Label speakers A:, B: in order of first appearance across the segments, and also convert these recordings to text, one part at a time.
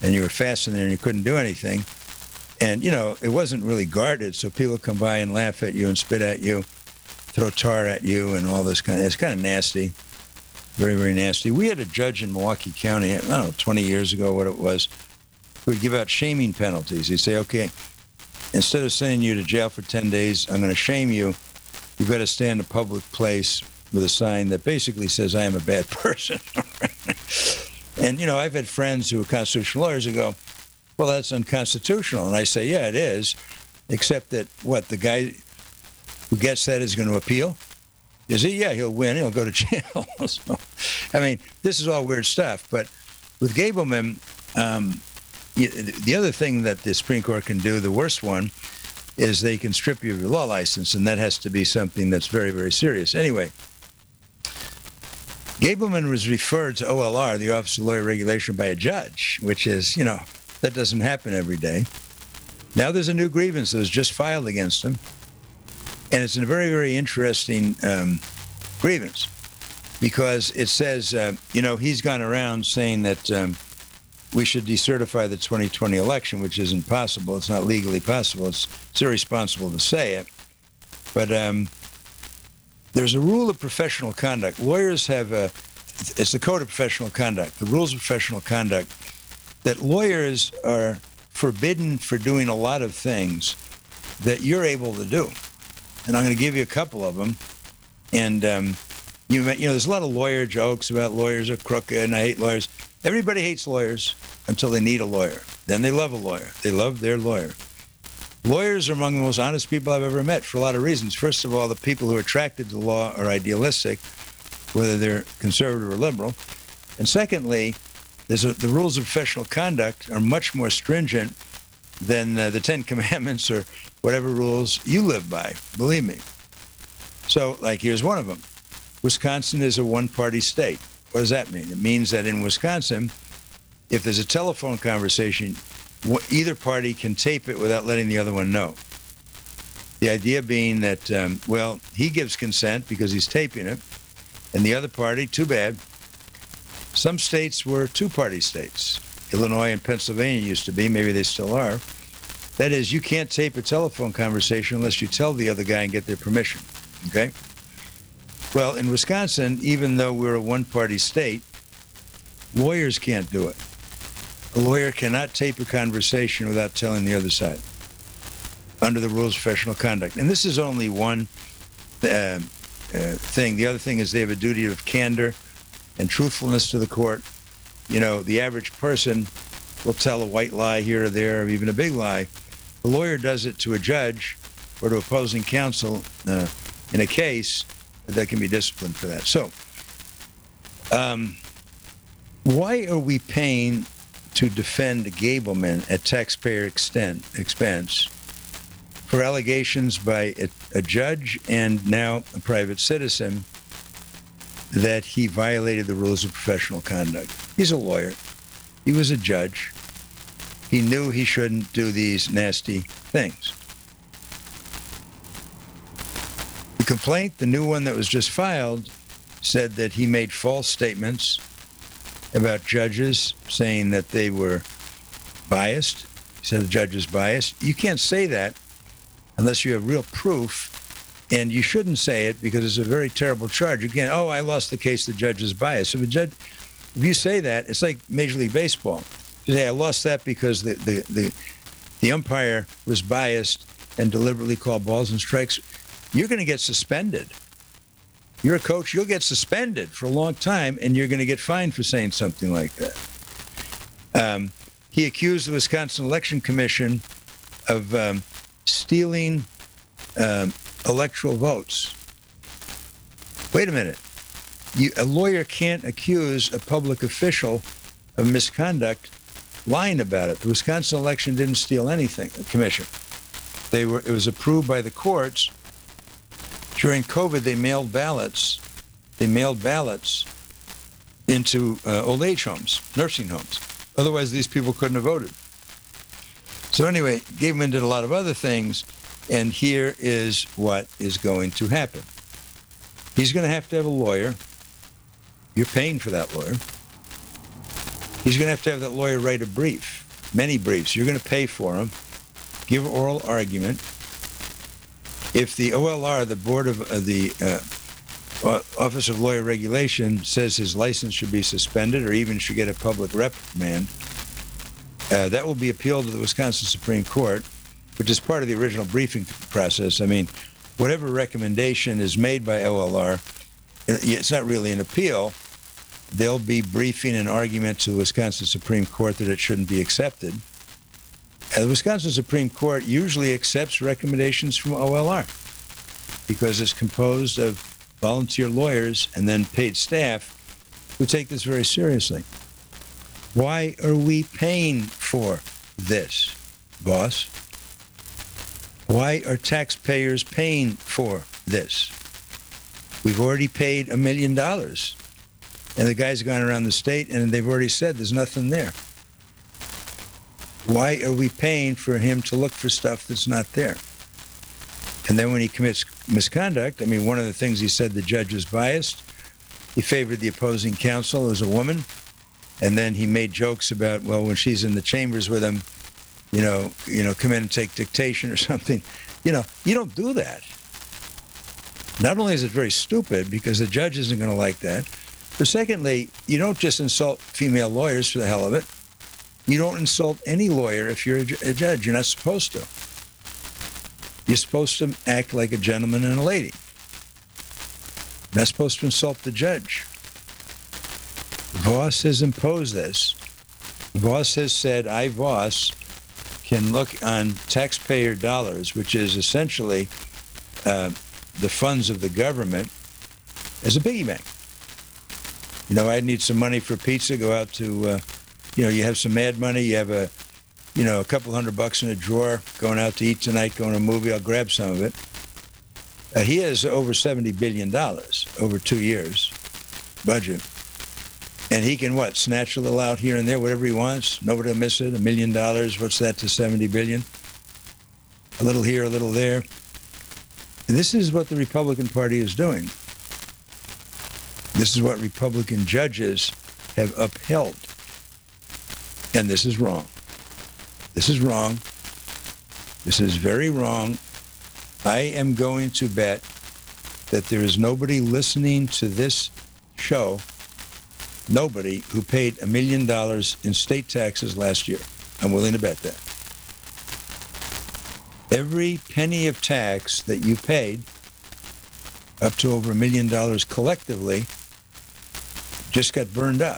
A: and you were fastened there and you couldn't do anything. And, it wasn't really guarded, so people come by and laugh at you and spit at you, throw tar at you and all this it's kind of nasty, very, very nasty. We had a judge in Milwaukee County, I don't know, 20 years ago, what it was, who would give out shaming penalties. He'd say, okay, instead of sending you to jail for 10 days, I'm going to shame you. You've got to stand in a public place with a sign that basically says, I am a bad person. And, I've had friends who are constitutional lawyers who go, well, that's unconstitutional. And I say, yeah, it is, except that, the guy who gets that is going to appeal? Is he? Yeah, he'll win. He'll go to jail. So, this is all weird stuff. But with Gableman, the other thing that the Supreme Court can do, the worst one, is they can strip you of your law license, and that has to be something that's very, very serious. Anyway, Gableman was referred to OLR, the Office of Lawyer Regulation, by a judge, which is, that doesn't happen every day. Now there's a new grievance that was just filed against him, and it's a very, very interesting grievance because it says, he's gone around saying that we should decertify the 2020 election, which isn't possible. It's not legally possible. It's irresponsible to say it. But there's a rule of professional conduct. Lawyers have it's the Code of Professional Conduct, the rules of professional conduct, that lawyers are forbidden for doing a lot of things that you're able to do. And I'm going to give you a couple of them. And, there's a lot of lawyer jokes about lawyers are crooked, and I hate lawyers. Everybody hates lawyers until they need a lawyer. Then they love a lawyer. They love their lawyer. Lawyers are among the most honest people I've ever met for a lot of reasons. First of all, the people who are attracted to the law are idealistic, whether they're conservative or liberal. And secondly, the rules of professional conduct are much more stringent than the Ten Commandments or whatever rules you live by, believe me. So, here's one of them. Wisconsin is a one-party state. What does that mean? It means that in Wisconsin, if there's a telephone conversation, either party can tape it without letting the other one know. The idea being that, he gives consent because he's taping it, and the other party, too bad. Some states were two-party states. Illinois and Pennsylvania used to be. Maybe they still are. That is, you can't tape a telephone conversation unless you tell the other guy and get their permission, okay? Well, in Wisconsin, even though we're a one-party state, lawyers can't do it. A lawyer cannot tape a conversation without telling the other side under the rules of professional conduct. And this is only one thing. The other thing is they have a duty of candor and truthfulness to the court. The average person will tell a white lie here or there, or even a big lie. The lawyer does it to a judge or to opposing counsel in a case that can be disciplined for that. So, why are we paying to defend Gableman at taxpayer expense for allegations by a judge and now a private citizen that he violated the rules of professional conduct? He's a lawyer. He was a judge. He knew he shouldn't do these nasty things. The complaint, the new one that was just filed, said that he made false statements about judges, saying that they were biased. He said the judge is biased. You can't say that unless you have real proof, and you shouldn't say it because it's a very terrible charge. Again, I lost the case, the judge is biased. If you say that, it's like Major League Baseball. You say, I lost that because the umpire was biased and deliberately called balls and strikes. You're going to get suspended. You're a coach, you'll get suspended for a long time, and you're going to get fined for saying something like that. He accused the Wisconsin Election Commission of stealing electoral votes. Wait a minute. A lawyer can't accuse a public official of misconduct lying about it. The Wisconsin election didn't steal anything, the commission. It was approved by the courts. During COVID, they mailed ballots. Into old age homes, nursing homes. Otherwise, these people couldn't have voted. So anyway, Gableman did a lot of other things, and here is what is going to happen. He's going to have a lawyer. You're paying for that lawyer. He's going to have that lawyer write a brief, many briefs. You're going to pay for them, give oral argument. If the OLR, the Board of the Office of Lawyer Regulation, says his license should be suspended or even should get a public reprimand, that will be appealed to the Wisconsin Supreme Court, which is part of the original briefing process. I mean, whatever recommendation is made by OLR, it's not really an appeal. They'll be briefing an argument to the Wisconsin Supreme Court that it shouldn't be accepted. The Wisconsin Supreme Court usually accepts recommendations from OLR because it's composed of volunteer lawyers and then paid staff who take this very seriously. Why are we paying for this, boss? Why are taxpayers paying for this? We've already paid $1 million. And the guy's gone around the state and they've already said there's nothing there. Why are we paying for him to look for stuff that's not there? And then when he commits misconduct, I mean, one of the things he said, the judge was biased. He favored the opposing counsel as a woman. And then he made jokes about, well, when she's in the chambers with him, come in and take dictation or something. You don't do that. Not only is it very stupid because the judge isn't going to like that, but secondly, you don't just insult female lawyers for the hell of it. You don't insult any lawyer if you're a judge. You're not supposed to. You're supposed to act like a gentleman and a lady. You're not supposed to insult the judge. Voss has imposed this. Voss has said, Voss can look on taxpayer dollars, which is essentially the funds of the government, as a piggy bank. I need some money for pizza, go out to... you have some mad money, you have a couple $100 in a drawer, going out to eat tonight, going to a movie, I'll grab some of it. He has over $70 billion over 2 years budget. And he can, snatch a little out here and there, whatever he wants. Nobody will miss it. $1 million, what's that to 70 billion? A little here, a little there. And this is what the Republican Party is doing. This is what Republican judges have upheld. And this is wrong. This is wrong. This is very wrong. I am going to bet that there is nobody listening to this show, nobody who paid $1 million in state taxes last year. I'm willing to bet that. Every penny of tax that you paid, up to over $1 million collectively, just got burned up.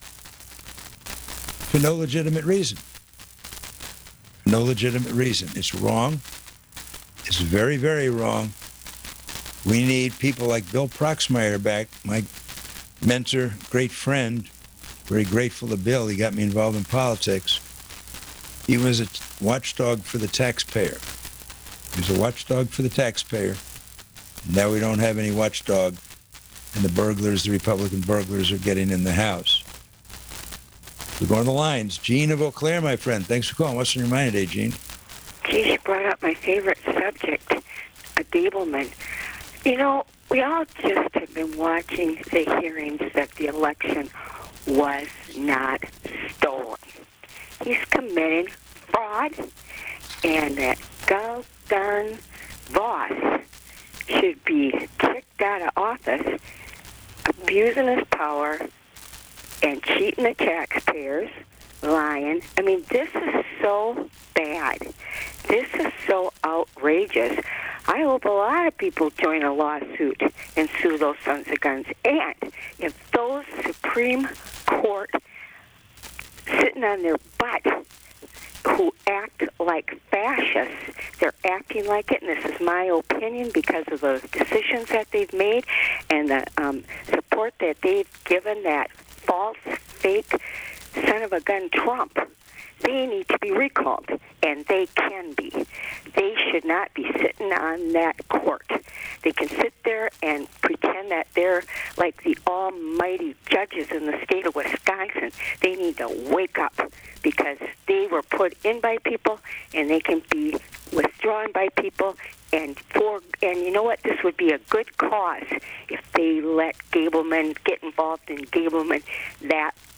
A: For no legitimate reason. No legitimate reason. It's wrong. It's very, very wrong. We need people like Bill Proxmire back, my mentor, great friend. Very grateful to Bill. He got me involved in politics. He was a watchdog for the taxpayer. He was a watchdog for the taxpayer. Now we don't have any watchdog, and the Republican burglars are getting in the house. We're going to the lines. Gene of Eau Claire, my friend. Thanks for calling. What's on your mind today, Gene?
B: Geez, you brought up my favorite subject, Gableman. We all just have been watching the hearings that the election was not stolen. He's committing fraud, and that darn Voss should be kicked out of office, abusing his power, and cheating the taxpayers, lying. I mean, this is so bad. This is so outrageous. I hope a lot of people join a lawsuit and sue those sons of guns. And if those Supreme Court sitting on their butt who act like fascists, they're acting like it, and this is my opinion because of the decisions that they've made and the support that they've given that false, fake, son of a gun Trump. They need to be recalled, and they can be. They should not be sitting on that court. They can sit there and pretend that they're like the almighty judges in the state of Wisconsin. They need to wake up because they were put in by people, and they can be withdrawn by people. And you know what? This would be a good cause if they let Gableman get involved in Gableman that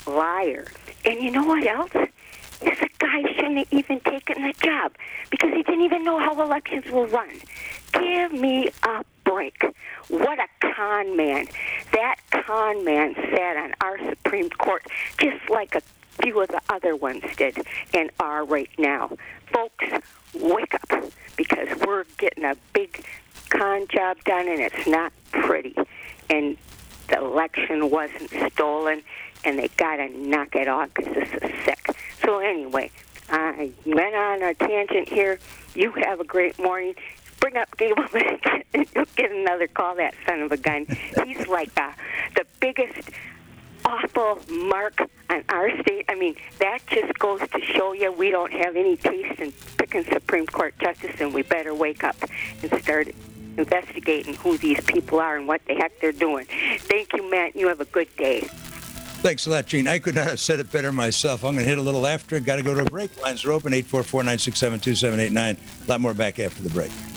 B: liar. And you know what else? This guy shouldn't have even taken the job because he didn't even know how elections were run. Give me a break. What a con man. That con man sat on our Supreme Court just like a few of the other ones did and are right now. Folks, wake up because we're getting a big con job done and it's not pretty. And the election wasn't stolen and they got to knock it off because this is sick. So anyway, I went on a tangent here. You have a great morning. Bring up Gableman and you'll get another call, that son of a gun. He's like the biggest awful mark on our state. I mean, that just goes to show you we don't have any taste in picking Supreme Court justice, and we better wake up and start investigating who these people are and what the heck they're doing. Thank you, Matt. You have a good day.
A: Thanks a lot, Gene. I could not have said it better myself. I'm going to hit a little after. Got to go to a break. Lines are open, 844-967-2789. A lot more back after the break.